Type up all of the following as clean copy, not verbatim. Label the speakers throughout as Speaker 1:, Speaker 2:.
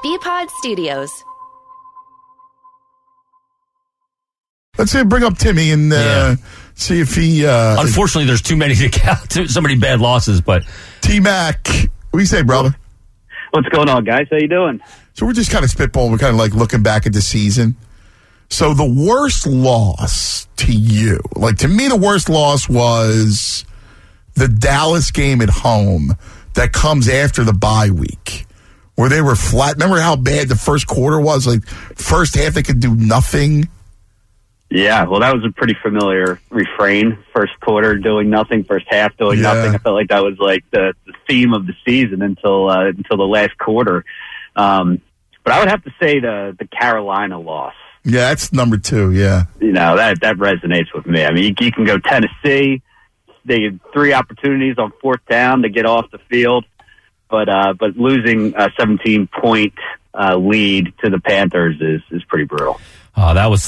Speaker 1: BPod Studios.
Speaker 2: Let's bring up Timmy and see if he...
Speaker 3: Unfortunately, there's too many to count. So many bad losses, but...
Speaker 2: T-Mac, what do you say, brother?
Speaker 4: What's going on, guys? How you doing?
Speaker 2: So we're just kind of spitballing. We're kind of like looking back at the season. So the worst loss to you, like to me, the worst loss was the Dallas game at home that comes after the bye week, where they were flat. Remember how bad the first quarter was? Like first half, they could do nothing.
Speaker 4: Yeah, well, that was a pretty familiar refrain. First quarter doing nothing, first half doing nothing. I felt like that was like the theme of the season until the last quarter. But I would have to say the Carolina loss.
Speaker 2: Yeah, that's number 2, yeah.
Speaker 4: You know, that resonates with me. I mean, you can go Tennessee. They had 3 opportunities on fourth down to get off the field, but losing a 17-point lead to the Panthers is pretty brutal.
Speaker 3: That was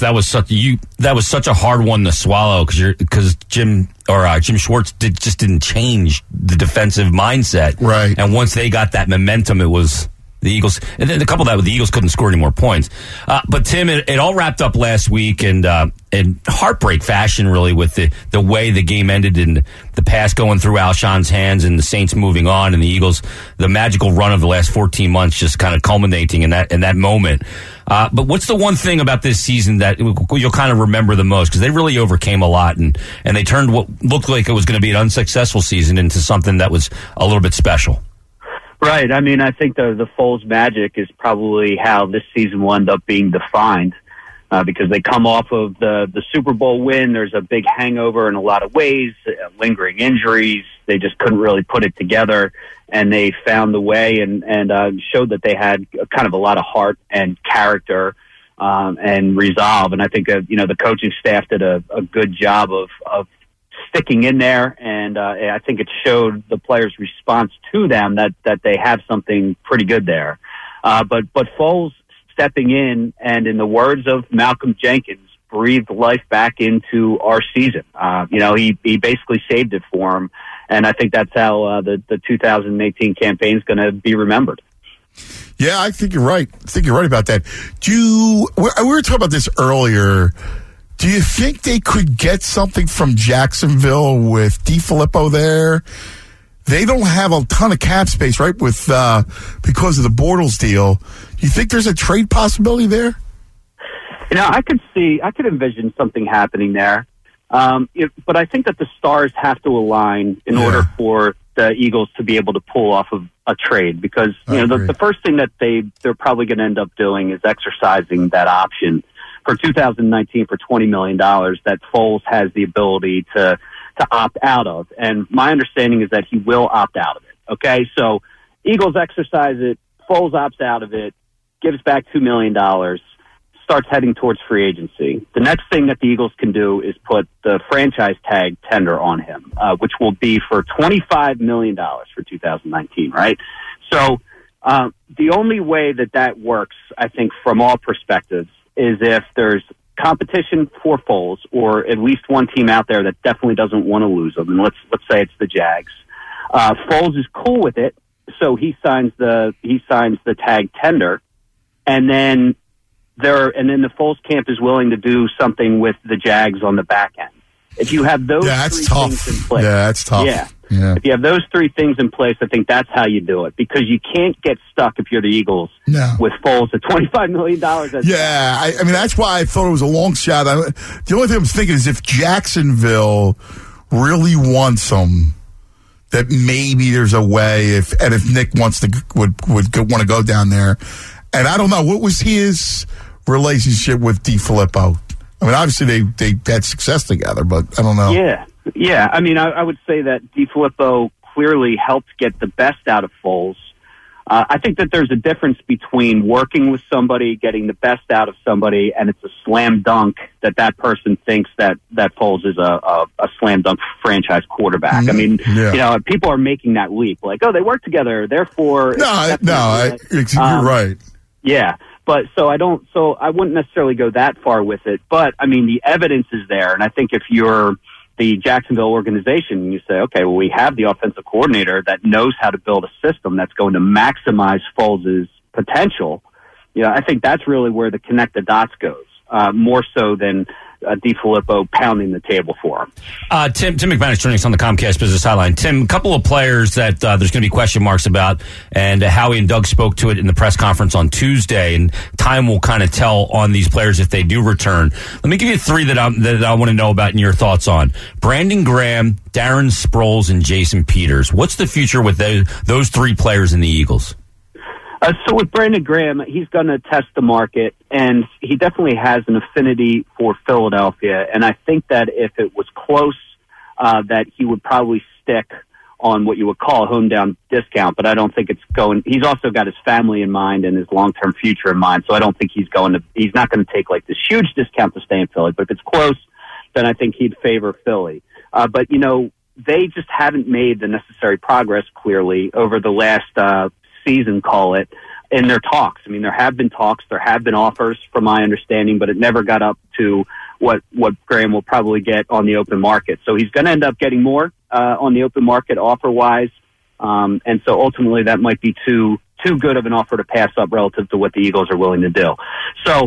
Speaker 3: such a hard one to swallow because Jim Schwartz didn't change the defensive mindset,
Speaker 2: right?
Speaker 3: And once they got that momentum, it was the Eagles. And then a couple of that with the Eagles couldn't score any more points. But Tim, it all wrapped up last week and in heartbreak fashion, really, with the way the game ended and the pass going through Alshon's hands and the Saints moving on and the Eagles, the magical run of the last 14 months just kind of culminating in that moment. But what's the one thing about this season that you'll kind of remember the most? Because they really overcame a lot and they turned what looked like it was going to be an unsuccessful season into something that was a little bit special.
Speaker 4: Right. I mean, I think the Foles magic is probably how this season will end up being defined because they come off of the Super Bowl win. There's a big hangover in a lot of ways, lingering injuries. They just couldn't really put it together, and they found the way and showed that they had kind of a lot of heart and character and resolve. And I think the coaching staff did a good job of sticking in there, and I think it showed the players' response to them that they have something pretty good there. But Foles stepping in, and in the words of Malcolm Jenkins, breathed life back into our season. He basically saved it for him, and I think that's how the 2018 campaign is going to be remembered.
Speaker 2: Yeah, I think you're right. I think you're right about that. We were talking about this earlier. Do you think they could get something from Jacksonville with DeFilippo there? They don't have a ton of cap space, right? With because of the Bortles deal. You think there's a trade possibility there?
Speaker 4: I could envision something happening there. But I think that the stars have to align in order for the Eagles to be able to pull off of a trade because the first thing that they're probably going to end up doing is exercising that option for 2019 for $20 million that Foles has the ability to opt out of. And my understanding is that he will opt out of it. Okay, so Eagles exercise it, Foles opts out of it, gives back $2 million, starts heading towards free agency. The next thing that the Eagles can do is put the franchise tag tender on him, which will be for $25 million for 2019, right? So the only way that works, I think, from all perspectives, is if there's competition for Foles, or at least one team out there that definitely doesn't want to lose him. And let's say it's the Jags. Foles is cool with it, so he signs the tag tender, and then the Foles camp is willing to do something with the Jags on the back end. If you have those three things in place,
Speaker 2: that's tough.
Speaker 4: Yeah. If you have those 3 things in place, I think that's how you do it, because you can't get stuck if you're the Eagles with Foles at $25 million.
Speaker 2: I mean, that's why I thought it was a long shot. The only thing I'm thinking is if Jacksonville really wants him, that maybe there's a way if Nick would want to go down there. And I don't know, what was his relationship with DeFilippo? I mean, obviously they had success together, but I don't know.
Speaker 4: Yeah. I mean, I would say that DeFilippo clearly helped get the best out of Foles. I think that there's a difference between working with somebody, getting the best out of somebody, and it's a slam dunk that person thinks that Foles is a slam dunk franchise quarterback. I mean, people are making that leap, like, oh, they work together, therefore.
Speaker 2: You're right.
Speaker 4: Yeah. But I wouldn't necessarily go that far with it. But I mean, the evidence is there. And I think if you're the Jacksonville organization, you say, okay, well, we have the offensive coordinator that knows how to build a system that's going to maximize Foles' potential, I think that's really where the connect the dots goes, more so than DeFilippo pounding the table for him.
Speaker 3: Tim McManus joining us on the Comcast Business Hotline. Tim, a couple of players that there's going to be question marks about, and Howie and Doug spoke to it in the press conference on Tuesday, and time will kind of tell on these players if they do return. Let me give you three that I want to know about and your thoughts on. Brandon Graham, Darren Sproles, and Jason Peters. What's the future with those three players in the Eagles?
Speaker 4: So with Brandon Graham, he's going to test the market, and he definitely has an affinity for Philadelphia. And I think that if it was close, that he would probably stick on what you would call a home-down discount. But I don't think it's going. He's also got his family in mind and his long-term future in mind. So I don't think he's not going to take like this huge discount to stay in Philly. But if it's close, then I think he'd favor Philly. But they just haven't made the necessary progress clearly over the last season, call it, in their talks. I mean, there have been talks, there have been offers from my understanding, but it never got up to what Graham will probably get on the open market. So he's going to end up getting more on the open market offer-wise. And so ultimately that might be too good of an offer to pass up relative to what the Eagles are willing to do. So,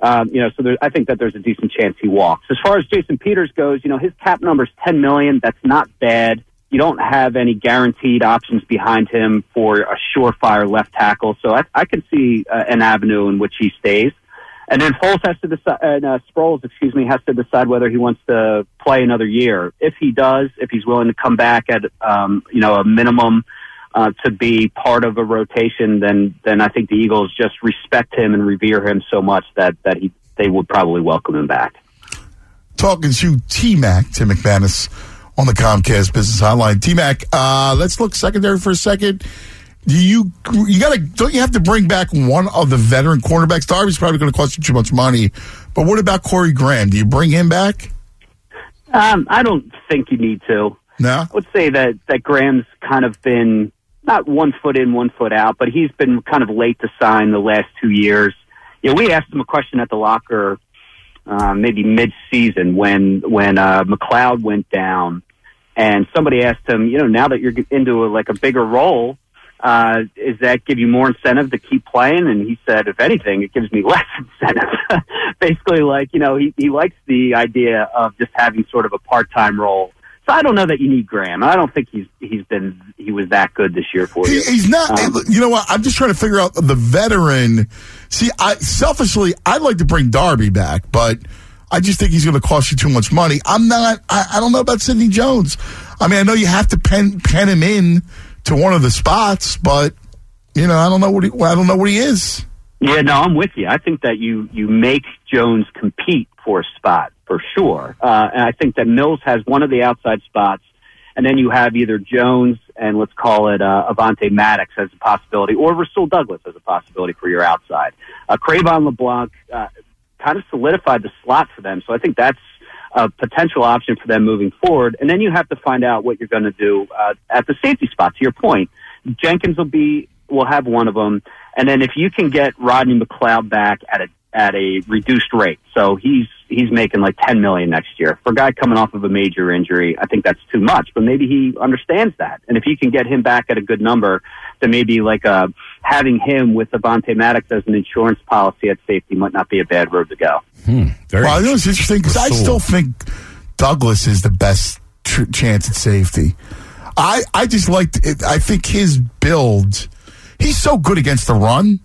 Speaker 4: I think that there's a decent chance he walks. As far as Jason Peters goes, his cap number is $10 million. That's not bad. You don't have any guaranteed options behind him for a surefire left tackle, so I can see an avenue in which he stays. And then Foles has to decide, Sproles, has to decide whether he wants to play another year. If he does, if he's willing to come back at a minimum to be part of a rotation, then I think the Eagles just respect him and revere him so much that they would probably welcome him back.
Speaker 2: Talking to T-Mac, Tim McManus, on the Comcast Business Hotline. T-Mac, let's look secondary for a second. Don't you have to bring back one of the veteran cornerbacks? Darby's probably going to cost you too much money, but what about Corey Graham? Do you bring him back?
Speaker 4: I don't think you need to.
Speaker 2: No?
Speaker 4: I would say that Graham's kind of been not 1 foot in, 1 foot out, but he's been kind of late to sign the last 2 years. We asked him a question at the locker maybe mid-season when McLeod went down, and somebody asked him, now that you're into a bigger role, does that give you more incentive to keep playing? And he said, if anything, it gives me less incentive. Basically, he likes the idea of just having sort of a part-time role. So I don't know that you need Graham. I don't think he was that good this year for you.
Speaker 2: He's not. You know what? I'm just trying to figure out the veteran. See, selfishly, I'd like to bring Darby back, but I just think he's going to cost you too much money. I'm not. I don't know about Sidney Jones. I mean, I know you have to pen him in to one of the spots, but I don't know what he is.
Speaker 4: Yeah, no, I'm with you. I think that you make Jones compete for a spot for sure, and I think that Mills has one of the outside spots, and then you have either Jones and let's call it Avonte Maddox as a possibility, or Rasul Douglas as a possibility for your outside. Cravon LeBlanc kind of solidified the slot for them, so I think that's a potential option for them moving forward. And then you have to find out what you're going to do at the safety spot. To your point, Jenkins will have one of them, and then if you can get Rodney McLeod back at a reduced rate, so he's making like $10 million next year. For a guy coming off of a major injury, I think that's too much, but maybe he understands that. And if you can get him back at a good number, then maybe having him with Avonte Maddox as an insurance policy at safety might not be a bad road to go.
Speaker 2: Well, it's interesting because I still think Douglas is the best chance at safety. I just liked it. I think his build, he's so good against the run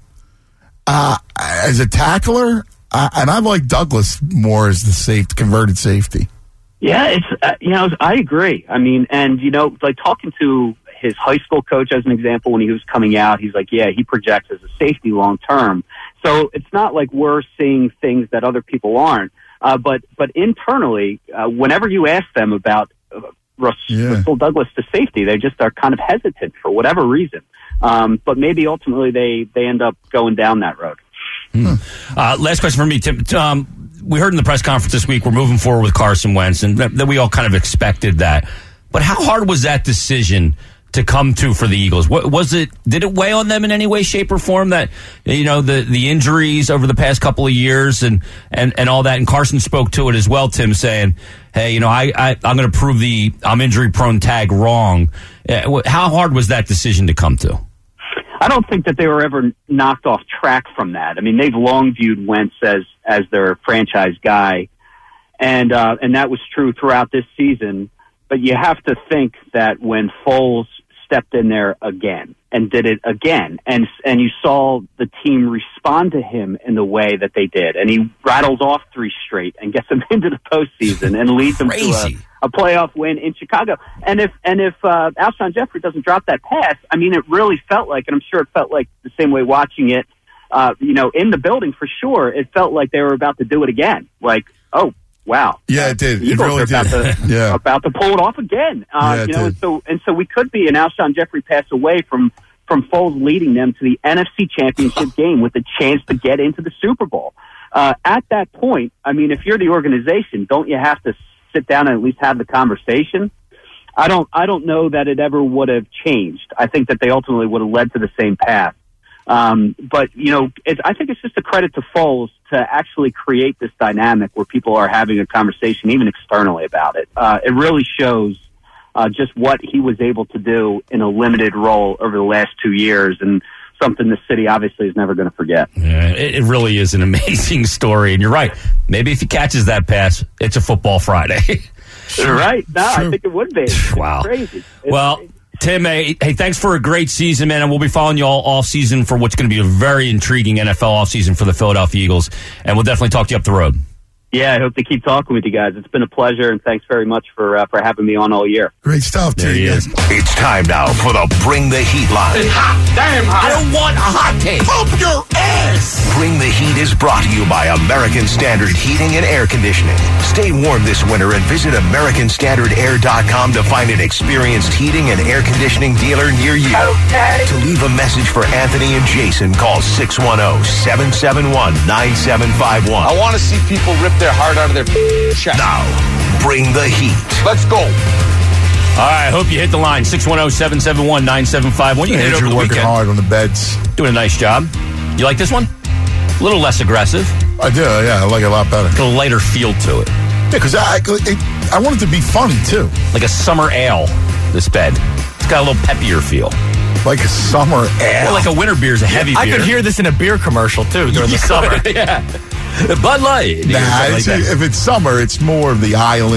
Speaker 2: as a tackler, and I like Douglas more as the converted safety.
Speaker 4: Yeah, it's I agree. I mean, and talking to his high school coach as an example, when he was coming out, he's like, yeah, he projects as a safety long term. So it's not like we're seeing things that other people aren't. But internally, whenever you ask them about Rasul Douglas to safety, they just are kind of hesitant for whatever reason. But maybe ultimately they end up going down that road.
Speaker 3: Last question for me, Tim. We heard in the press conference this week we're moving forward with Carson Wentz, and that we all kind of expected that. But how hard was that decision to come to for the Eagles? What was it? Did it weigh on them in any way, shape, or form that the injuries over the past couple of years and all that? And Carson spoke to it as well, Tim, saying, "Hey, I'm going to prove the I'm injury prone tag wrong." How hard was that decision to come to?
Speaker 4: I don't think that they were ever knocked off track from that. I mean, they've long viewed Wentz as their franchise guy, and that was true throughout this season. But you have to think that when Foles stepped in there again and did it again, and you saw the team respond to him in the way that they did, and he rattles off 3 straight and gets them into the postseason and leads them to a playoff win in Chicago. And if Alshon Jeffrey doesn't drop that pass, I mean, it really felt like, and I'm sure it felt like the same way watching it, in the building for sure, it felt like they were about to do it again. Like, oh, wow.
Speaker 2: Yeah, it did.
Speaker 4: The Eagles
Speaker 2: it really
Speaker 4: are about to pull it off again. And so we could be an Alshon Jeffrey pass away from Foles leading them to the NFC Championship game with a chance to get into the Super Bowl. At that point, I mean, if you're the organization, don't you have to sit down and at least have the conversation? I don't know that it ever would have changed. I think that they ultimately would have led to the same path. But, I think it's just a credit to Foles to actually create this dynamic where people are having a conversation, even externally, about it. It really shows just what he was able to do in a limited role over the last 2 years, and something the city obviously is never going to forget.
Speaker 3: Yeah, it really is an amazing story, and you're right. Maybe if he catches that pass, it's a football Friday.
Speaker 4: Right? No, I think it would be.
Speaker 3: Wow.
Speaker 4: Crazy.
Speaker 3: Crazy. Tim, hey, thanks for a great season, man, and we'll be following you all season for what's going to be a very intriguing NFL offseason for the Philadelphia Eagles, and we'll definitely talk to you up the road.
Speaker 4: Yeah, I hope to keep talking with you guys. It's been a pleasure, and thanks very much for having me on all year.
Speaker 2: Great stuff, too.
Speaker 1: It's time now for the Bring the Heat line.
Speaker 5: It's hot. Damn hot. I don't want a hot take.
Speaker 2: Pump your ass!
Speaker 1: Bring the Heat is brought to you by American Standard Heating and Air Conditioning. Stay warm this winter and visit AmericanStandardAir.com to find an experienced heating and air conditioning dealer near you. Okay. To leave a message for Anthony and Jason, call 610-771-9751.
Speaker 5: I want to see people rip their heart out of their chest.
Speaker 1: Now, Bring the Heat.
Speaker 5: Let's go.
Speaker 3: All right, I hope you hit the line. 610-771-9751. You hit it over the
Speaker 2: working
Speaker 3: weekend.
Speaker 2: hard on the beds.
Speaker 3: Doing a nice job. You like this one? A little less aggressive.
Speaker 2: I do, yeah. I like it a lot better.
Speaker 3: A little lighter feel to it.
Speaker 2: Yeah, because I want it to be funny, too.
Speaker 3: Like a summer ale, this bed. It's got a little peppier feel.
Speaker 2: Like a summer ale.
Speaker 3: Well, like a winter beer is a heavy beer.
Speaker 6: I could hear this in a beer commercial, too, during the summer.
Speaker 3: Yeah. Bud Light.
Speaker 2: If it's summer, it's more of the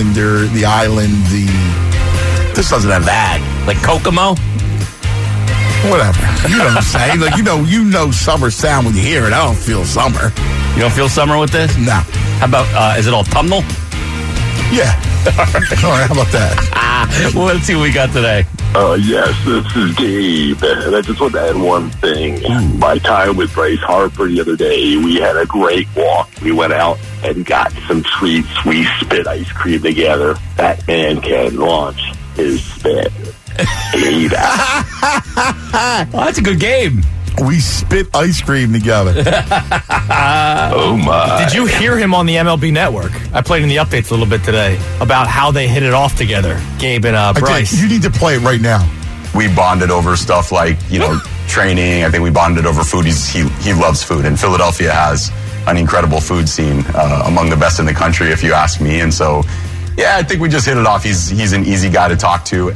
Speaker 2: this doesn't have that.
Speaker 3: Like Kokomo?
Speaker 2: Whatever. You know what I'm saying? Like, you know summer sound when you hear it. I don't feel summer.
Speaker 3: You don't feel summer with this?
Speaker 2: No.
Speaker 3: How about, is it all autumnal?
Speaker 2: Yeah. All right, how about that?
Speaker 3: Well, let's see what we got today.
Speaker 7: Yes, this is Gabe, and I just want to add one thing. My time with Bryce Harper the other day, we had a great walk. We went out and got some treats. We spit ice cream together. That man can launch his spit.
Speaker 3: Well, that's a good game.
Speaker 2: We spit ice cream together.
Speaker 7: Oh, my.
Speaker 6: Did you hear him on the MLB Network? I played in the updates a little bit today about how they hit it off together, Gabe and Bryce.
Speaker 2: You need to play it right now.
Speaker 8: We bonded over stuff like, training. I think we bonded over food. He loves food, and Philadelphia has an incredible food scene, among the best in the country, if you ask me. And so, yeah, I think we just hit it off. He's an easy guy to talk to.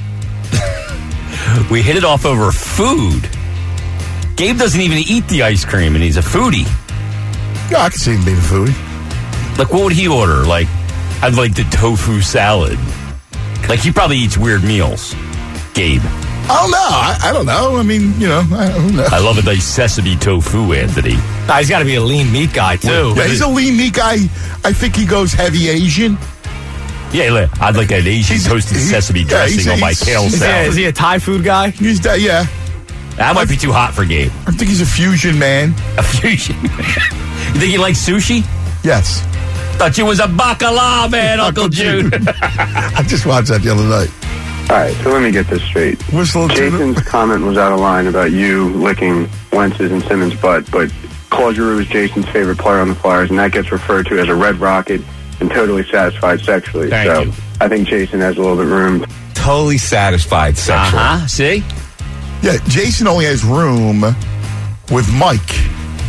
Speaker 3: We hit it off over food. Gabe doesn't even eat the ice cream, and he's a foodie.
Speaker 2: Yeah, I can see him being a foodie.
Speaker 3: Like, what would he order? Like, I'd like the tofu salad. Like, he probably eats weird meals. Gabe.
Speaker 2: I don't know. I don't know. I mean, I don't know.
Speaker 3: I love a nice sesame tofu, Anthony.
Speaker 6: He's got to be a lean meat guy, too.
Speaker 2: Yeah, he's a lean meat guy. I think he goes heavy Asian.
Speaker 3: Yeah, I'd like an Asian toasted sesame dressing on my kale salad.
Speaker 6: Is he a Thai food guy?
Speaker 2: He's yeah.
Speaker 3: That might be too hot for Gabe.
Speaker 2: I think he's a fusion man.
Speaker 3: A fusion man? You think he likes sushi?
Speaker 2: Yes.
Speaker 3: Thought you was a bacala man, Uncle Jude.
Speaker 2: I just watched that the other night.
Speaker 9: All right, so let me get this straight. Jason's comment was out of line about you licking Wentz's and Simmons' butt, but Claude Giroux is Jason's favorite player on the Flyers, and that gets referred to as a red rocket and totally satisfied sexually.
Speaker 3: Thank you.
Speaker 9: I think Jason has a little bit room.
Speaker 5: Totally satisfied sexually.
Speaker 3: See?
Speaker 2: Yeah, Jason only has room with Mike.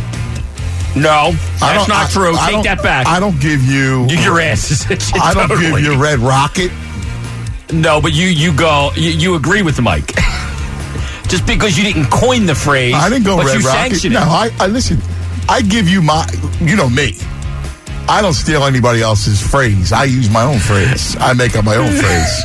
Speaker 3: No, that's not true. Take that back.
Speaker 2: I don't give you...
Speaker 3: Your ass.
Speaker 2: I don't give you red rocket.
Speaker 3: No, but you agree with Mike. just because you didn't coin the phrase.
Speaker 2: I didn't go
Speaker 3: but
Speaker 2: Red
Speaker 3: you
Speaker 2: Rocket.
Speaker 3: sanctioned
Speaker 2: No,
Speaker 3: it.
Speaker 2: I listen. I give you my, you know me. I don't steal anybody else's phrase. I use my own phrase. I make up my own phrase.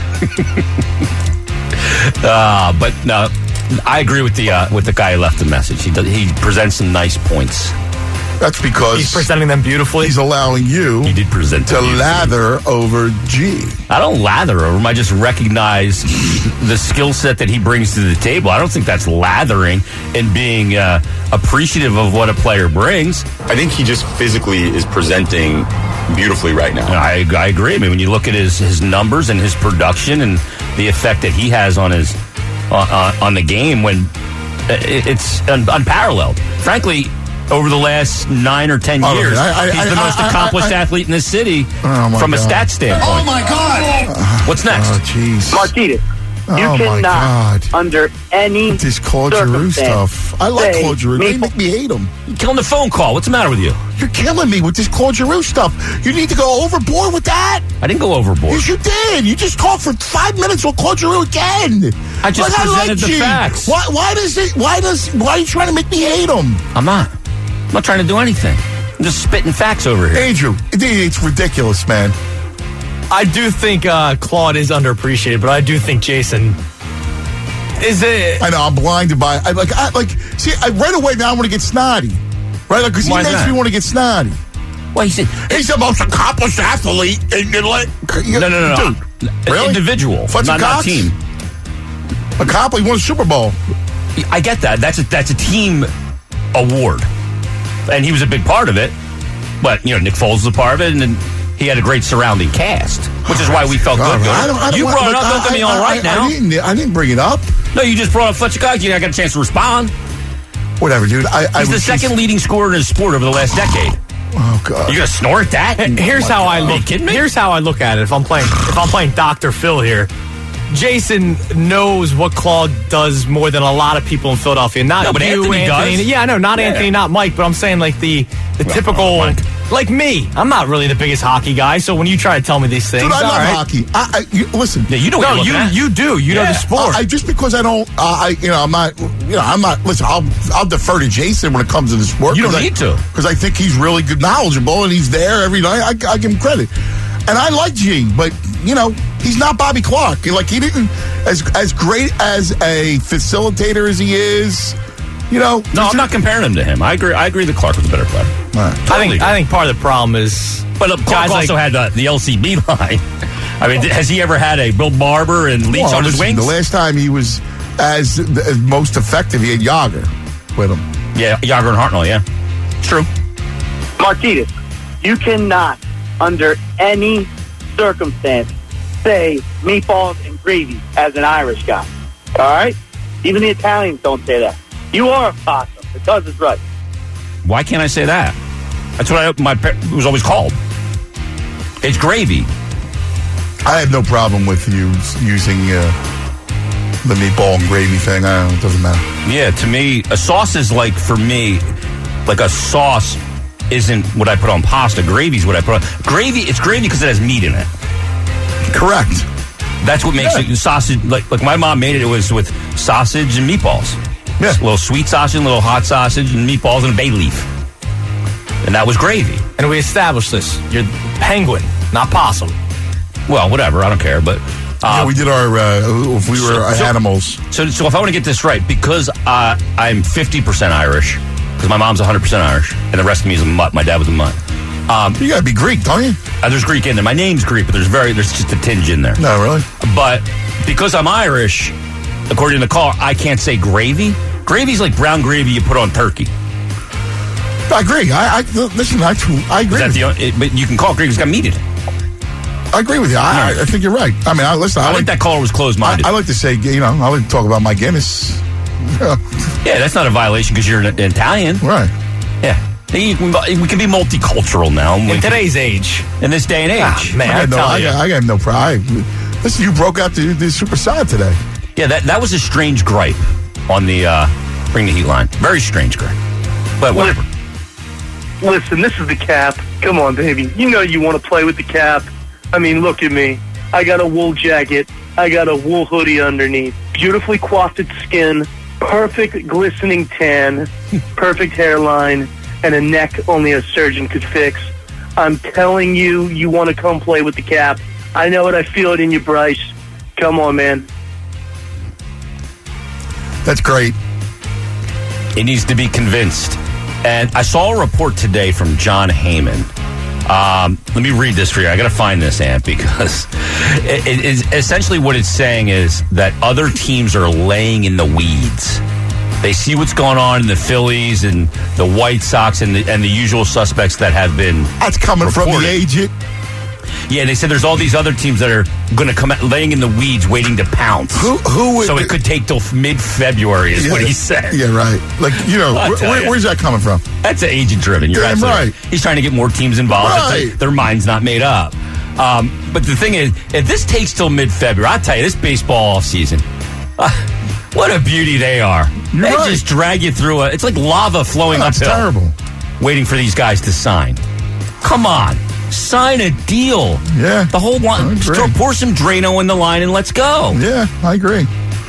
Speaker 3: But no, I agree with the guy who left the message. He presents some nice points.
Speaker 2: That's because
Speaker 6: he's presenting them beautifully.
Speaker 2: He's allowing you
Speaker 3: He did present
Speaker 2: to lather over G.
Speaker 3: I don't lather over him. I just recognize the skill set that he brings to the table. I don't think that's lathering and being appreciative of what a player brings.
Speaker 8: I think he just physically is presenting beautifully right now.
Speaker 3: I agree. I mean, when you look at his numbers and his production and the effect that he has on his on the game, when it's unparalleled. Frankly, over the last 9 or 10 years, he's the most accomplished athlete in the city from a stat standpoint.
Speaker 10: Oh, my God.
Speaker 3: What's next?
Speaker 2: Oh, jeez.
Speaker 4: Martinez, you cannot, under any
Speaker 2: this Claude Giroux stuff. I like Claude Giroux. They make me hate him.
Speaker 3: You're killing the phone call. What's the matter with you?
Speaker 2: You're killing me with this Claude Giroux stuff. You need to go overboard with that.
Speaker 3: I didn't go overboard.
Speaker 2: Yes, you did. You just talked for 5 minutes with Claude Giroux again.
Speaker 3: I just presented the facts.
Speaker 2: Why are you trying to make me hate him?
Speaker 3: I'm not trying to do anything. I'm just spitting facts over here.
Speaker 2: Andrew, it's ridiculous, man.
Speaker 6: I do think Claude is underappreciated, but I do think Jason is it.
Speaker 2: I know, I'm blinded by right away now I want to get snotty. Right? Because he makes me want to get snotty.
Speaker 3: Well, he's
Speaker 2: the most accomplished athlete in your life.
Speaker 3: No.
Speaker 2: Dude, really?
Speaker 3: Individual, not team.
Speaker 2: Accomplished, he won a Super Bowl.
Speaker 3: I get that. That's a team award. And he was a big part of it. But, Nick Foles was a part of it, and then he had a great surrounding cast, which is why we felt good. You brought it up. Don't get me all right now.
Speaker 2: I didn't bring it up.
Speaker 3: No, you just brought up Fletcher Cox. You got a chance to respond.
Speaker 2: Whatever, dude.
Speaker 3: He's the second leading scorer in his sport over the last decade.
Speaker 2: Oh, God.
Speaker 3: You gonna snort that?
Speaker 6: Here's how I look.
Speaker 3: Kidding me?
Speaker 6: Here's how I look at it. If I'm playing Dr. Phil here, Jason knows what Claude does more than a lot of people in Philadelphia. Not
Speaker 3: but
Speaker 6: you,
Speaker 3: Anthony
Speaker 6: Anthony.
Speaker 3: does.
Speaker 6: Yeah, I know, not Anthony, not Mike, but I'm saying like the typical, like me. I'm not really the biggest hockey guy, so when you try to tell me these things,
Speaker 2: dude, I love
Speaker 6: right.
Speaker 2: hockey. Listen,
Speaker 3: yeah, you know.
Speaker 6: No, you do. You know the sport.
Speaker 2: Just because I don't, I'm not. Listen, I'll defer to Jason when it comes to the sport.
Speaker 3: You don't need to,
Speaker 2: because I think he's really good, knowledgeable, and he's there every night. I give him credit. And I like G, but, he's not Bobby Clark. Like, he didn't, as great as a facilitator as he is,
Speaker 3: No, I'm not comparing him to him. I agree that Clark was a better player.
Speaker 2: Right.
Speaker 3: Totally
Speaker 6: I think part of the problem is...
Speaker 3: But Clark also had the LCB line. I mean, has he ever had a Bill Barber and Leach on his wings?
Speaker 2: The last time he was as most effective, he had Yager with him.
Speaker 3: Yeah, Yager and Hartnell, yeah. It's true.
Speaker 4: Martinez, you cannot, under any circumstance, say meatballs and gravy as an Irish guy. All right? Even the Italians don't say that. You are a possum. It does is right.
Speaker 3: Why can't I say that? That's what it was always called. It's gravy.
Speaker 2: I have no problem with you using the meatball and gravy thing. It doesn't matter.
Speaker 3: Yeah, to me, a sauce is for me, a sauce isn't what I put on pasta. Gravy is what I put on. It's gravy because it has meat in it.
Speaker 2: Correct.
Speaker 3: That's what makes it sausage. Like my mom made it was with sausage and meatballs.
Speaker 2: Yeah.
Speaker 3: A little sweet sausage, a little hot sausage, and meatballs and a bay leaf. And that was gravy.
Speaker 6: And we established this. You're penguin, not possum.
Speaker 3: Well, whatever. I don't care. But
Speaker 2: we did our if we were animals.
Speaker 3: So if I want to get this right, because I'm 50% Irish, because my mom's 100% Irish, and the rest of me is a mutt. My dad was a mutt.
Speaker 2: You gotta be Greek, don't you?
Speaker 3: There's Greek in there. My name's Greek, but there's just a tinge in there.
Speaker 2: No, really.
Speaker 3: But because I'm Irish, according to the caller, I can't say gravy. Gravy's like brown gravy you put on turkey.
Speaker 2: I agree. Listen. I agree.
Speaker 3: But you can call it gravy. It's got meat in it.
Speaker 2: I agree with you. I think you're right. I mean, listen.
Speaker 3: I think that caller was closed-minded.
Speaker 2: I like to say, I like to talk about my Guinness.
Speaker 3: Yeah, that's not a violation because you're an Italian,
Speaker 2: right?
Speaker 3: Yeah. We can be multicultural now.
Speaker 6: In today's age.
Speaker 3: In this day and age.
Speaker 6: Man,
Speaker 2: I got no problem. Listen, you broke out the super side today.
Speaker 3: Yeah, that was a strange gripe on the Bring the Heat line. Very strange gripe. But whatever.
Speaker 11: Listen, this is the Cap. Come on, baby. You know you want to play with the Cap. I mean, look at me. I got a wool jacket. I got a wool hoodie underneath. Beautifully coiffed skin, perfect glistening tan, perfect hairline, and a neck only a surgeon could fix. I'm telling you, you want to come play with the Cap. I know it. I feel it in you, Bryce. Come on, man.
Speaker 2: That's great.
Speaker 3: He needs to be convinced. And I saw a report today from John Heyman. Let me read this for you. I got to find this, Ant, because it is essentially what it's saying is that other teams are laying in the weeds. They see what's going on in the Phillies and the White Sox and the usual suspects that have been.
Speaker 2: That's coming
Speaker 3: reported.
Speaker 2: From the agent.
Speaker 3: Yeah, they said there's all these other teams that are going to come out laying in the weeds, waiting to pounce.
Speaker 2: Who would,
Speaker 3: so it could take till mid-February, is what he said.
Speaker 2: Yeah, right. Like, where's that coming from?
Speaker 3: That's agent-driven. You're absolutely right. He's trying to get more teams involved.
Speaker 2: Right.
Speaker 3: Their mind's not made up. But the thing is, if this takes till mid-February, I'll tell you, this baseball offseason, what a beauty they are. They just drag you through it's like lava flowing uphill.
Speaker 2: That's terrible.
Speaker 3: Waiting for these guys to sign. Come on. Sign a deal.
Speaker 2: Yeah.
Speaker 3: The whole one. Pour some Drano in the line and let's go.
Speaker 2: Yeah, I agree.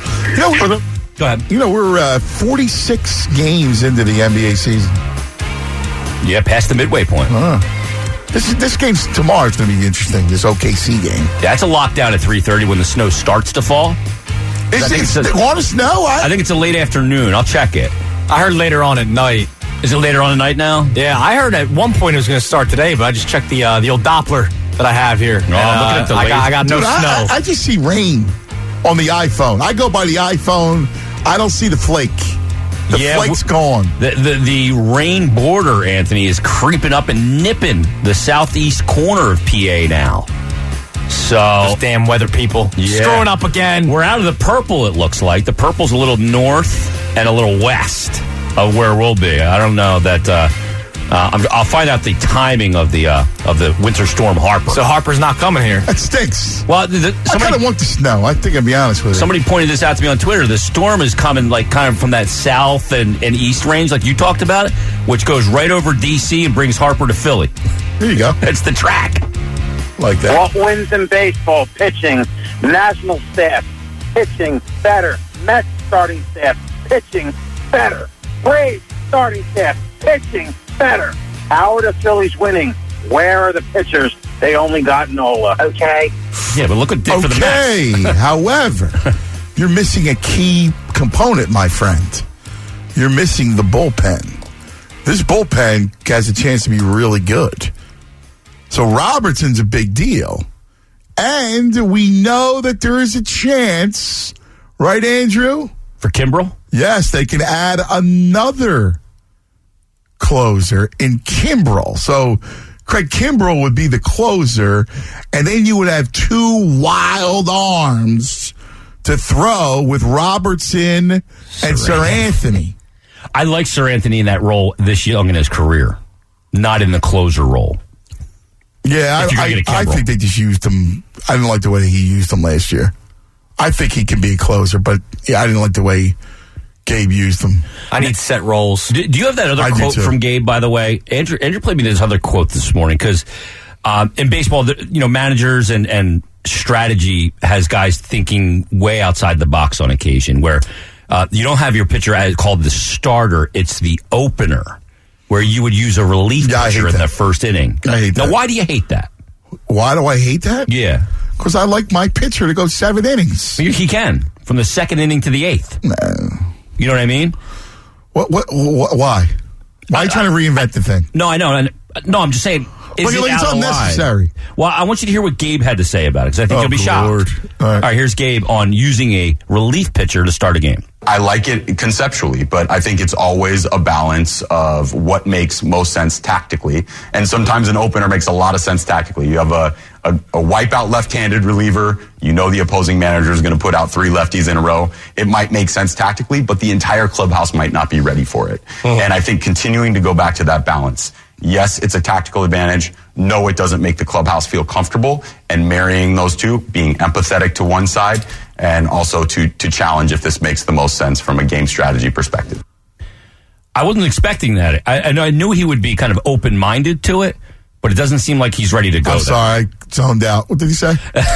Speaker 3: Go ahead.
Speaker 2: We're 46 games into the NBA season.
Speaker 3: Yeah, past the midway point.
Speaker 2: This game's tomorrow. It's going to be interesting. This OKC game.
Speaker 3: Yeah, it's a lockdown at 3:30 when the snow starts to fall.
Speaker 2: Is it on the snow?
Speaker 3: I think it's a late afternoon. I'll check it.
Speaker 6: I heard later on at night.
Speaker 3: Is it later on at night now?
Speaker 6: Yeah, I heard at one point it was going to start today, but I just checked the old Doppler that I have here.
Speaker 3: I'm looking at the
Speaker 6: I got no snow.
Speaker 2: I just see rain on the iPhone. I go by the iPhone. I don't see the flake. The flake's gone.
Speaker 3: The rain border, Anthony, is creeping up and nipping the southeast corner of PA now. So
Speaker 6: those damn weather people screwing up again.
Speaker 3: We're out of the purple, it looks like. The purple's a little north and a little west of where we'll be. I don't know that. I'll find out the timing of the winter storm Harper.
Speaker 6: So Harper's not coming here.
Speaker 2: That stinks.
Speaker 3: Well,
Speaker 2: I kind of want the snow. I think I'll be honest with you.
Speaker 3: Somebody pointed this out to me on Twitter. The storm is coming like kind of from that south and east range, like you talked about, which goes right over D.C. and brings Harper to Philly.
Speaker 2: There you go.
Speaker 3: It's the track.
Speaker 2: Like that.
Speaker 10: What wins in baseball? Pitching. National staff. Pitching better. Mets starting staff. Pitching better. Braves starting staff. Pitching better. How are the Phillies winning? Where are the pitchers? They only got Nola. Okay?
Speaker 3: Yeah, but look what did for the Mets.
Speaker 2: However, you're missing a key component, my friend. You're missing the bullpen. This bullpen has a chance to be really good. So Robertson's a big deal. And we know that there is a chance, right, Andrew?
Speaker 3: For Kimbrel?
Speaker 2: Yes, they can add another closer in Kimbrel. So Craig Kimbrel would be the closer, and then you would have two wild arms to throw with Robertson and Sir Anthony.
Speaker 3: I like Sir Anthony in that role this young in his career, not in the closer role.
Speaker 2: Yeah, I think they just used him. I didn't like the way he used him last year. I think he can be a closer, but yeah, I didn't like the way Gabe used him.
Speaker 6: I need set roles.
Speaker 3: Do you have that other quote from Gabe, by the way? Andrew played me this other quote this morning because in baseball, managers and strategy has guys thinking way outside the box on occasion where you don't have your pitcher called the starter. It's the opener where you would use a relief pitcher in the first inning.
Speaker 2: I hate that.
Speaker 3: Now, why do you hate that?
Speaker 2: Why do I hate that?
Speaker 3: Yeah.
Speaker 2: Because I like my pitcher to go 7 innings.
Speaker 3: He can, from the second inning to the 8th.
Speaker 2: No.
Speaker 3: You know what I mean?
Speaker 2: Why? Why are you trying to reinvent the thing?
Speaker 3: No, I know. No, I'm just saying,
Speaker 2: it's unnecessary.
Speaker 3: Well, I want you to hear what Gabe had to say about it, because I think you'll be shocked. All right, here's Gabe on using a relief pitcher to start a game.
Speaker 8: I like it conceptually, but I think it's always a balance of what makes most sense tactically. And sometimes an opener makes a lot of sense tactically. You have a wipeout left-handed reliever. You know the opposing manager is going to put out 3 lefties in a row. It might make sense tactically, but the entire clubhouse might not be ready for it. And I think continuing to go back to that balance. Yes, it's a tactical advantage. No, it doesn't make the clubhouse feel comfortable. And marrying those two, being empathetic to one side, and also to challenge if this makes the most sense from a game strategy perspective.
Speaker 3: I wasn't expecting that. I knew he would be kind of open-minded to it, But it doesn't seem like he's ready to go.
Speaker 2: I'm sorry, I zoned out. What did he say?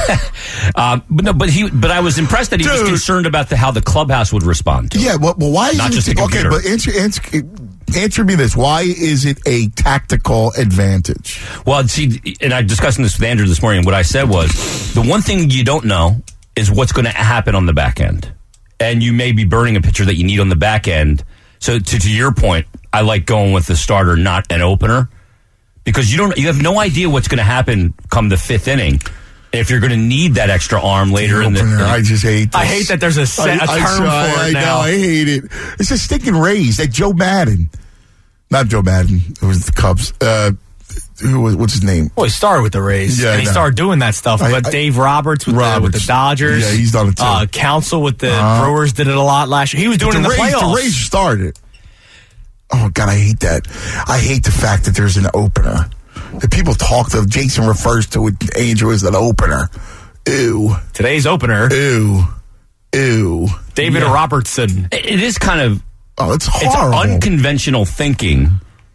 Speaker 3: But I was impressed that he was concerned about how the clubhouse would respond to it.
Speaker 2: Well, why is
Speaker 3: not
Speaker 2: it
Speaker 3: just the computer?
Speaker 2: Okay, but answer me this. Why is it a tactical advantage?
Speaker 3: Well, see, and I discussed this with Andrew this morning. What I said was, the one thing you don't know is what's going to happen on the back end. And you may be burning a pitcher that you need on the back end. So to your point, I like going with the starter, not an opener. Because you have no idea what's going to happen come the fifth inning if you're going to need that extra arm later in the inning.
Speaker 2: I just hate this.
Speaker 6: I hate that there's a term for it now.
Speaker 2: I hate it. It's a stinking Rays. That Joe Madden. Not Joe Madden. It was the Cubs. What's his name?
Speaker 6: Well, he started with the Rays.
Speaker 2: Yeah,
Speaker 6: and he started doing that stuff. But Dave Roberts with the Dodgers.
Speaker 2: Yeah, he's done it too.
Speaker 6: Council with the Brewers did it a lot last year. He was doing it in the playoffs.
Speaker 2: The Rays started. Oh, God, I hate that. I hate the fact that there's an opener. The people talk to, Jason refers to it, Andrew, as an opener. Ew.
Speaker 6: Today's opener.
Speaker 2: Ew.
Speaker 6: David Robertson.
Speaker 3: It is kind of...
Speaker 2: Oh, it's horrible.
Speaker 3: It's unconventional thinking.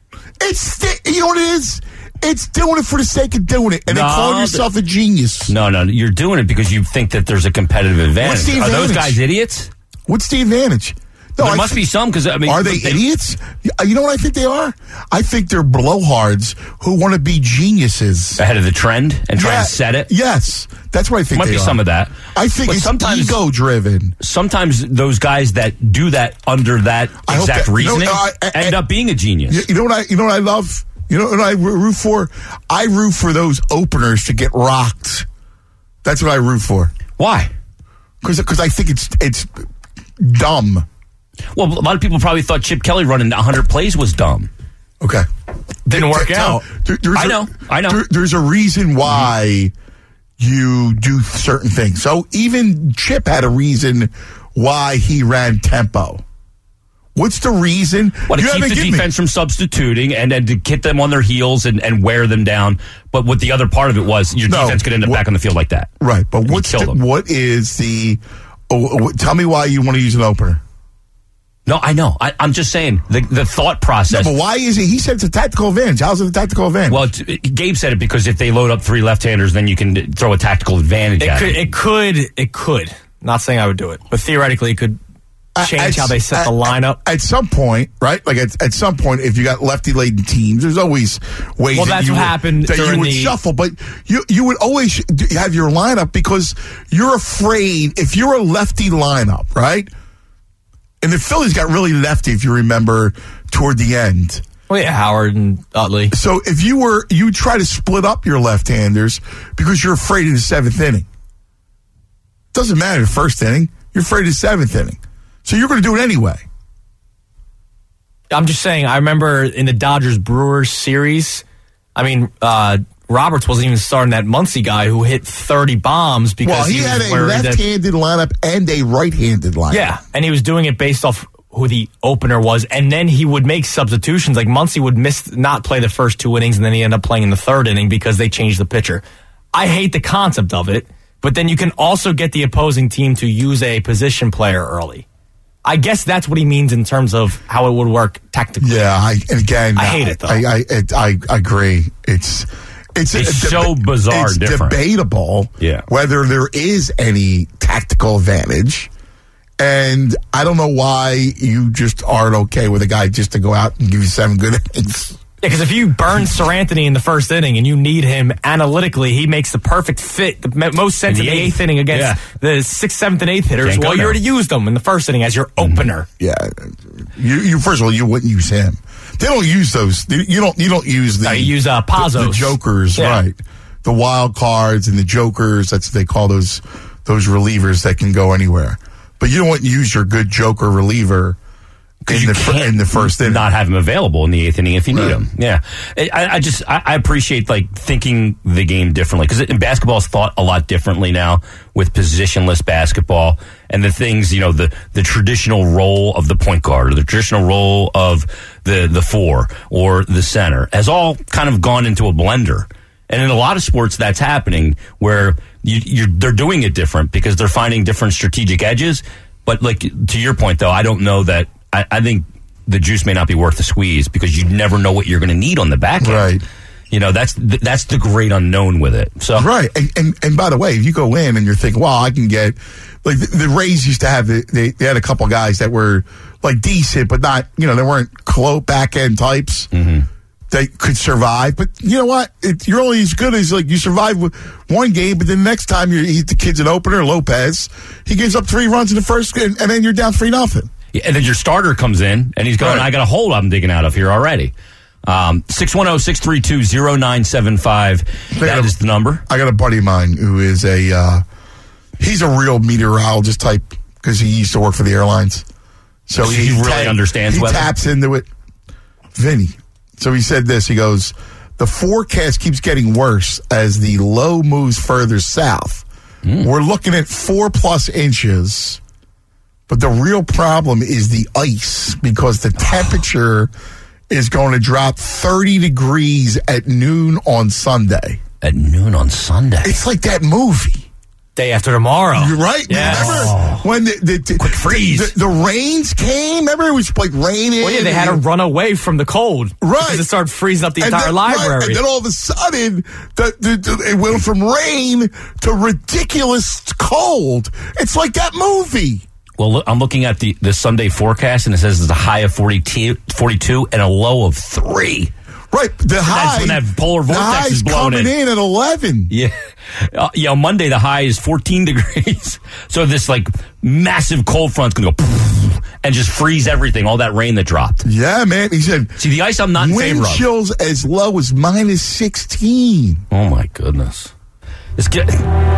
Speaker 2: You know what it is? It's doing it for the sake of doing it. And then calling yourself a genius.
Speaker 3: No. You're doing it because you think that there's a competitive advantage.
Speaker 2: What's the advantage?
Speaker 3: Are those guys idiots?
Speaker 2: What's the advantage? No,
Speaker 3: there must be some, because I mean,
Speaker 2: are they idiots? You know what I think they are? I think they're blowhards who want to be geniuses
Speaker 3: ahead of the trend and try and set it.
Speaker 2: Yes, that's what I think.
Speaker 3: Might be some of that.
Speaker 2: I think it's
Speaker 3: sometimes
Speaker 2: ego-driven.
Speaker 3: Sometimes those guys that do that under that exact reasoning end up being a genius.
Speaker 2: You know what I love? You know what I root for? I root for those openers to get rocked. That's what I root for.
Speaker 3: Why?
Speaker 2: Because I think it's dumb.
Speaker 3: Well, a lot of people probably thought Chip Kelly running 100 plays was dumb.
Speaker 2: Okay.
Speaker 6: Didn't work out.
Speaker 3: I know.
Speaker 2: There's a reason why you do certain things. So even Chip had a reason why he ran tempo. What's the reason?
Speaker 3: Well, to keep the defense from substituting and to get them on their heels and wear them down. But what the other part of it was, your defense could end up back on the field like that.
Speaker 2: Right. But what is the... tell me why you want to use an opener.
Speaker 3: No, I know. I'm just saying the thought process.
Speaker 2: No, but why is it? He said it's a tactical advantage. How's it a tactical advantage?
Speaker 3: Well, Gabe said it because if they load up three left-handers, then you can throw a tactical advantage at it.
Speaker 6: It could. Not saying I would do it, but theoretically it could change how they set the lineup.
Speaker 2: At some point, right? Like at some point, if you got lefty-laden teams, there's always ways
Speaker 6: that you would
Speaker 2: shuffle. But you would always have your lineup because you're afraid if you're a lefty lineup, right? And the Phillies got really lefty, if you remember, toward the end.
Speaker 6: Well, yeah, Howard and Utley.
Speaker 2: So if you try to split up your left-handers because you're afraid of the seventh inning. Doesn't matter the first inning. You're afraid of the seventh inning. So you're going to do it anyway.
Speaker 6: I'm just saying, I remember in the Dodgers-Brewers series, Roberts wasn't even starting that Muncy guy who hit 30 bombs because
Speaker 2: he had a left-handed lineup and a right-handed lineup.
Speaker 6: Yeah, and he was doing it based off who the opener was, and then he would make substitutions. Like Muncy would not play the first two innings, and then he ended up playing in the third inning because they changed the pitcher. I hate the concept of it, but then you can also get the opposing team to use a position player early. I guess that's what he means in terms of how it would work tactically.
Speaker 2: Yeah, I
Speaker 6: hate it, though.
Speaker 2: I agree. It's
Speaker 3: so bizarre.
Speaker 2: It's
Speaker 3: different.
Speaker 2: Debatable whether there is any tactical advantage, and I don't know why you just aren't okay with a guy just to go out and give you 7 good innings.
Speaker 6: Yeah, because if you burn Seranthony in the first inning and you need him analytically, he makes the perfect fit, the most sense in the eighth inning against the 6th, 7th, and 8th hitters. Well, you already used them in the first inning as your opener.
Speaker 2: Yeah, you first of all, you wouldn't use him. They don't use those. You don't use the.
Speaker 6: You use Pazos,
Speaker 2: the jokers, right? The wild cards and the jokers. That's what they call those relievers that can go anywhere. But you don't use your good joker reliever in the first inning.
Speaker 3: Not have him available in the 8th inning if you need him. Yeah, I appreciate thinking the game differently because in basketball is thought a lot differently now with positionless basketball and the things the traditional role of the point guard or the traditional role of the 4 or the center has all kind of gone into a blender. And in a lot of sports, that's happening where they're doing it different because they're finding different strategic edges. But to your point, though, I don't know that. I think the juice may not be worth the squeeze because you never know what you're going to need on the back end.
Speaker 2: Right.
Speaker 3: You know, that's the great unknown with it. So
Speaker 2: right, and by the way, if you go in and you're thinking, well, I can get like the Rays used to have they had a couple guys that were like decent, but not they weren't back end types. Mm-hmm. They could survive, but you know what? You're only as good as like you survive with one game, but then next time the kid's an opener, Lopez, he gives up 3 runs in the first, and then you're down 3-0.
Speaker 3: Yeah, and then your starter comes in, and he's going, I got a hole I'm digging out of here already. 610-632-0975. That is the number.
Speaker 2: I got a buddy of mine who is he's a real meteorologist type because he used to work for the airlines. So
Speaker 3: he really understands weather.
Speaker 2: He taps into it. Vinny. So he said this. He goes, the forecast keeps getting worse as the low moves further south. We're looking at 4+ inches, but the real problem is the ice because the temperature is going to drop 30 degrees at noon on Sunday.
Speaker 3: At noon on Sunday?
Speaker 2: It's like that movie.
Speaker 6: Day after tomorrow.
Speaker 2: You're right.
Speaker 6: Yes.
Speaker 2: Remember when the
Speaker 3: quick freeze.
Speaker 2: The rains came? Remember it was like raining?
Speaker 6: Well, yeah, they had to run away from the cold.
Speaker 2: Right.
Speaker 6: Because it started freezing up the entire library.
Speaker 2: Right. And then all of a sudden, it went from rain to ridiculous cold. It's like that movie.
Speaker 3: Well, look, I'm looking at the Sunday forecast, and it says it's a high of 42 and a low of 3.
Speaker 2: Right,
Speaker 3: that's when that polar vortex is blowing
Speaker 2: coming in at 11.
Speaker 3: Yeah, on Monday the high is 14 degrees. So this like massive cold front's gonna go and just freeze everything. All that rain that dropped.
Speaker 2: Yeah, man. He said,
Speaker 3: "See the ice, I'm not in favor of."
Speaker 2: Wind chills as low as -16.
Speaker 3: Oh my goodness, it's good.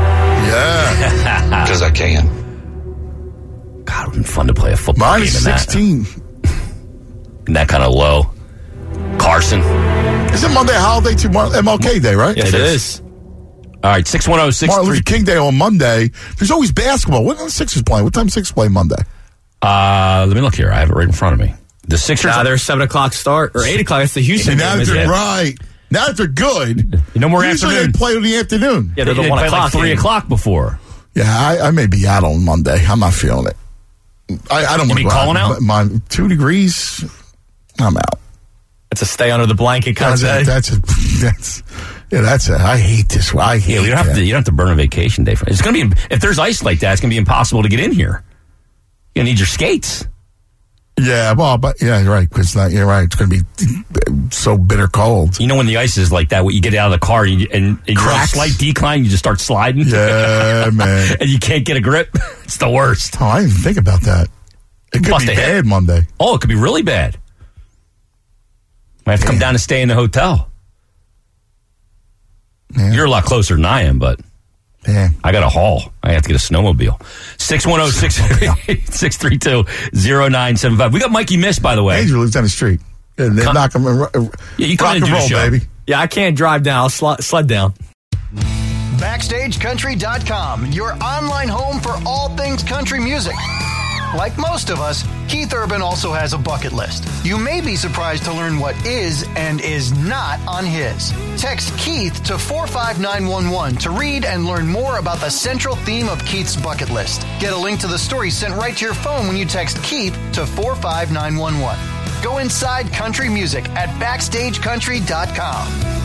Speaker 2: Yeah,
Speaker 5: because I can.
Speaker 3: God, it would be fun to play a football game in
Speaker 2: -16.
Speaker 3: In that kind of low. Carson.
Speaker 2: Is it Monday holiday to MLK Day, right?
Speaker 3: Yes, it is. All right, 610-632.
Speaker 2: Martin Luther King Day on Monday. There's always basketball. What are the Sixers playing? What time Sixers play Monday?
Speaker 3: Let me look here. I have it right in front of me. The Sixers.
Speaker 6: They're 7 o'clock start or 8 o'clock. It's the Houston game.
Speaker 2: Right. Now that they're good.
Speaker 3: No more
Speaker 2: usually
Speaker 3: afternoon.
Speaker 2: They play in the afternoon.
Speaker 6: Yeah, they're the 1
Speaker 3: o'clock.
Speaker 6: o'clock.
Speaker 3: Like 3 o'clock before.
Speaker 2: Yeah, I may be out on Monday. I'm not feeling it. I don't want to
Speaker 3: be calling out?
Speaker 2: 2 degrees. I'm out.
Speaker 6: It's a stay under the blanket kind of day.
Speaker 2: That's it. I hate this. I hate
Speaker 3: you don't have to burn a vacation day for it. It's going to be, if there's ice like that, it's going to be impossible to get in here. You need your skates.
Speaker 2: Yeah, well, but yeah, you're right. Because you're right. It's going to be so bitter cold.
Speaker 3: You know when the ice is like that, when you get out of the car and you're on a slight decline, you just start sliding.
Speaker 2: Yeah, man.
Speaker 3: And you can't get a grip. It's the worst.
Speaker 2: Oh, I didn't even think about that. It could be bad Monday.
Speaker 3: Oh, it could be really bad. I have to come down and stay in the hotel. Yeah. You're a lot closer than I am, but I got a haul. I have to get a snowmobile. 610-632-0975. We got Mikey Miss, by the way.
Speaker 2: Angel lives down the street. They knock him.
Speaker 3: Yeah, you come in and do the show,
Speaker 2: baby.
Speaker 6: Yeah, I can't drive down. I'll sled down.
Speaker 12: BackstageCountry.com, your online home for all things country music. Like most of us, Keith Urban also has a bucket list. You may be surprised to learn what is and is not on his. Text Keith to 45911 to read and learn more about the central theme of Keith's bucket list. Get a link to the story sent right to your phone when you text Keith to 45911. Go inside country music at BackstageCountry.com.